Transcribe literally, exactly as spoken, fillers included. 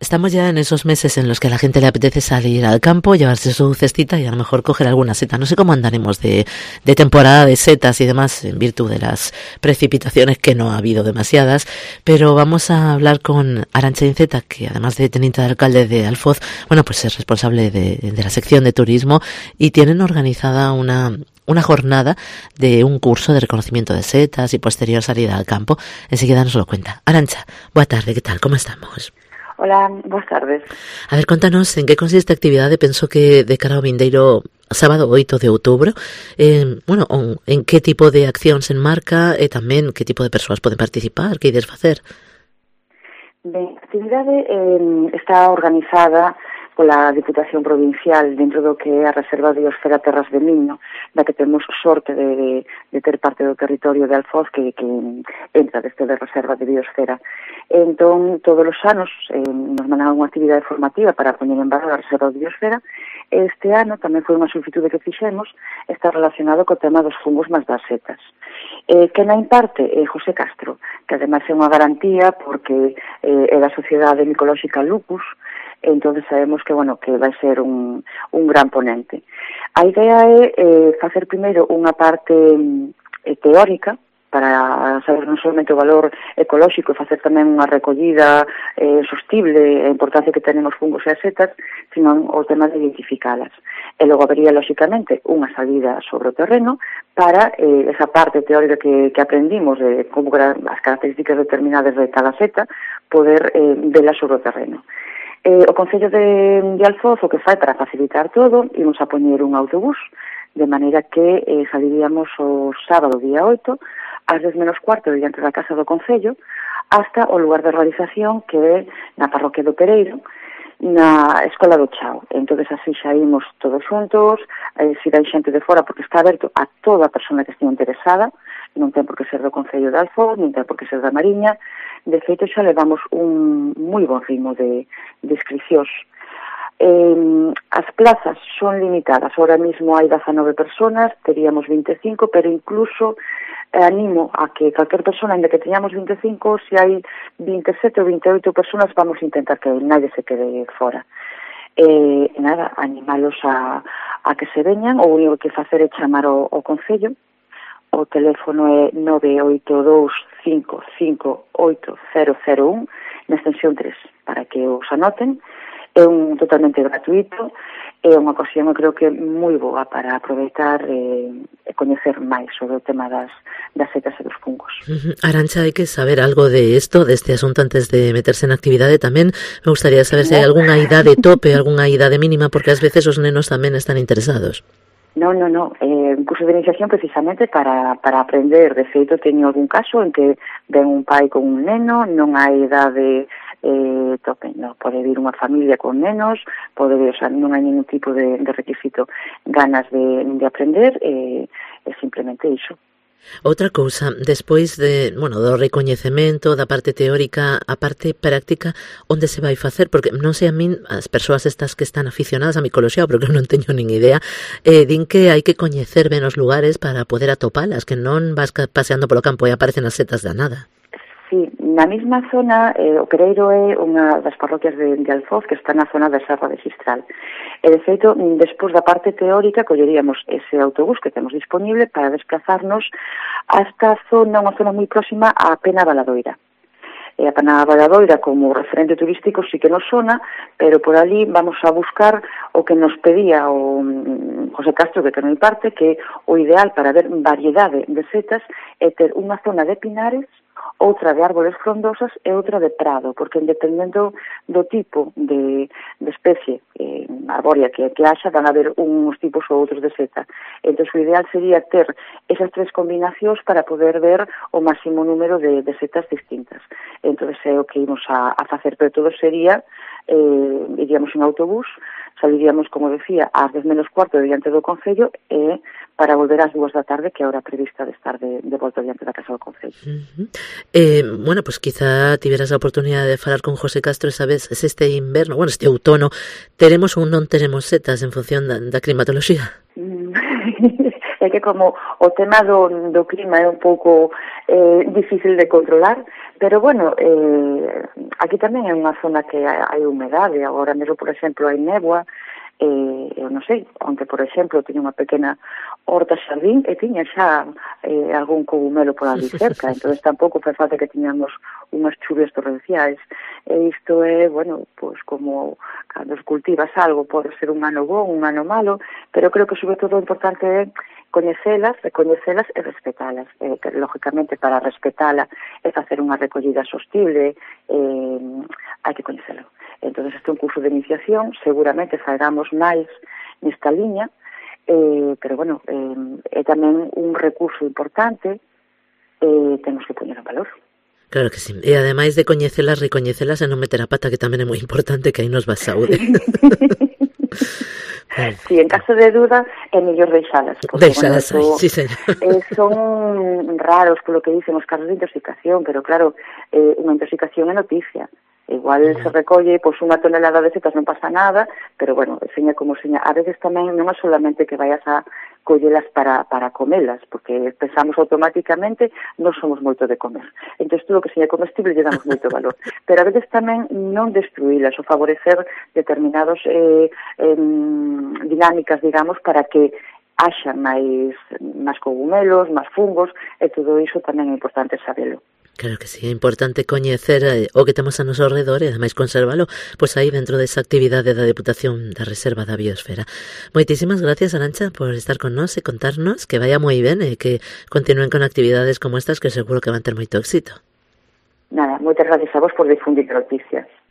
Estamos ya en esos meses en los que a la gente le apetece salir al campo, llevarse su cestita y a lo mejor coger alguna seta. No sé cómo andaremos de, de temporada de setas y demás en virtud de las precipitaciones, que no ha habido demasiadas, pero vamos a hablar con Arantxa Inceta, que además de teniente de alcalde de Alfoz, bueno, pues es responsable de, de la sección de turismo y tienen organizada una... una jornada de un curso de reconocimiento de setas y posterior salida al campo. Enseguida nos lo cuenta. Arantxa, boa tarde, ¿qué tal? ¿Cómo estamos? Hola, boas tardes. A ver, contanos en que consiste a actividade, penso que de cara ao vindeiro sábado oito de outubro, eh, bueno, en que tipo de acción se enmarca e tamén que tipo de persoas poden participar, que ides facer? Ben, a actividade eh, está organizada pola Diputación Provincial dentro do que é a Reserva de Biosfera Terras de Miño, da que temos sorte de, de, de ter parte do territorio de Alfoz que, que entra deste de Reserva de Biosfera. Entón, todos os anos eh, nos mandan unha actividade formativa para poñer en valor a Reserva de Biosfera. Este ano tamén foi unha solicitude que fixemos, está relacionado co tema dos fungos máis das setas. Eh, que na imparte é José Castro, que ademais é unha garantía porque eh, é da Sociedade Micolóxica Lupus. Entón sabemos que, bueno, que vai ser un, un gran ponente. A idea é eh, facer primeiro unha parte eh, teórica para saber non somente o valor ecolóxico e facer tamén unha recollida eh, sostible, a importancia que tenen os fungos e as setas, sino o tema de identificalas. E logo habería, lóxicamente, unha salida sobre o terreno para eh, esa parte teórica que, que aprendimos de como as características determinadas de cada seta, poder eh, vela sobre o terreno. Eh, o Concello de, de Alfoz o que fai para facilitar todo, imos a poñer un autobús, de maneira que eh, saliríamos o sábado día oito, ás dez menos cuarto diante da Casa do Concello, hasta o lugar de realización que é na Parroquia do Pereiro, na Escola do Chao. Entón, así xa imos todos xuntos, eh, se dai xente de fora, porque está aberto a toda a persona que estea interesada, non ten por que ser do Concello de Alfoz, non ten por que ser da Mariña. De feito, xa levamos un moi bon ritmo de, de inscripcións. Eh, as plazas son limitadas, ahora mismo hai dezanove personas, teríamos vinte e cinco, pero incluso eh, animo a que calquer persona, ainda que teñamos vinte e cinco, se hai vinte e sete ou vinte e oito personas, vamos a intentar que nadie se quede fora. E eh, nada, animalos a, a que se veñan, o único que facer é chamar o, o Concello. O teléfono é nove oito dous cinco cinco oito cero cero un na extensión tres, para que os anoten. É un totalmente gratuito, é unha ocasión, eu creo que moi boa para aproveitar e, e coñecer máis sobre o tema das, das setas e dos fungos. Uh-huh. Arantxa, hai que saber algo de isto, deste asunto antes de meterse en actividade. Tamén me gustaría saber se hai algunha idade tope, algunha idade mínima, porque ás veces os nenos tamén están interesados. Non, non, non, é un curso de iniciación precisamente para, para aprender. De feito, teño algún caso en que ven un pai con un neno, non hai idade eh, tope, non, pode vir unha familia con nenos, pode vir, o sea, non hai ningún tipo de, de requisito, ganas de, de aprender, e eh, simplemente iso. Outra cousa, despois de, bueno, do recoñecemento, da parte teórica, a parte práctica, onde se vai facer? Porque non sei a min, as persoas estas que están aficionadas a micoloxía, porque eu non teño nin idea, eh, din que hai que coñecer ben os lugares para poder atopalas, que non vas paseando polo campo e aparecen as setas da nada. Sí, na mesma zona, eh, o Pereiro é unha das parroquias de, de Alfoz que está na zona da Serra de Xistral. E, de feito, despois da parte teórica, colleríamos ese autobús que temos disponible para desplazarnos hasta a zona, unha zona moi próxima á Pena Valadoira. E a Pena Valadoira, como referente turístico, sí que nos sona, pero por ali vamos a buscar o que nos pedía o José Castro, que ten parte, que o ideal para ver variedade de setas é ter unha zona de pinares, outra de árboles frondosas e outra de prado, porque dependendo do tipo de, de especie eh, arbórea que, que haxa, van a haber uns tipos ou outros de seta. Entón, o ideal sería ter esas tres combinacións para poder ver o máximo número de, de setas distintas. Entón, é o que ímos a, a facer, pero todo sería, eh, iríamos en autobús, saliríamos, como decía, ás dez menos cuarto diante do Concello e para volver ás dúas da tarde, que é a hora prevista de estar de, de volta diante da Casa do Concello. Uh-huh. Eh, bueno, pues quizá tiveras a oportunidade de falar con José Castro, sabes, se este inverno, bueno, este outono, teremos ou non teremos setas en función da, da climatoloxía? É que como o tema do, do clima é un pouco eh, difícil de controlar, Pero, bueno, eh, aquí tamén é unha zona que hai humedade. Agora mesmo, por exemplo, hai néboa. Eh, eu non sei, onde, por exemplo, tiña unha pequena horta xardín e tiña xa eh, algún cogumelo por ali cerca, entón tampouco fai falta que tiñamos unhas chuvias torrenciais. E isto é, bueno, pois como cando cultivas algo, pode ser un ano bon, un ano malo, pero creo que sobre todo o importante é coñecelas, recoñecelas e respetalas. Eh, que, lógicamente, para respetala e facer unha recollida sostible, eh, hai que coñecelo. Entón, este é un curso de iniciación, seguramente faigamos máis nesta liña, eh, pero, bueno, eh, é tamén un recurso importante, eh, temos que poñer en valor. Claro que sí. E ademais de coñecelas, recoñecelas e non meter a pata, que tamén é moi importante, que aí nos va a saúde. Sí, en caso de duda é mellor deixalas. Deixalas aí, sí, señor. Eh, son raros polo que dicen os casos de intoxicación, pero claro, eh, unha intoxicación é noticia. Igual se recolle pois unha tonelada de setas, non pasa nada, pero bueno, seña como seña. A veces tamén non é solamente que vayas a collelas para, para comelas, porque pensamos automáticamente non somos moito de comer. Entón, todo o que seña comestible lle damos moito valor. Pero a veces tamén non destruílas ou favorecer determinados eh, eh, dinámicas, digamos, para que haxa máis, máis cogumelos, máis fungos, e todo iso tamén é importante sabelo. Claro que sí, é importante coñecer eh, o que temos a noso redor e ademais conservalo pois aí dentro desa actividade da Deputación da Reserva da Biosfera. Moitísimas gracias, Arantxa, por estar con nós e contarnos, que vaya moi ben e que continúen con actividades como estas, que seguro que van ter moito éxito. Nada, moitas gracias a vos por difundir noticias.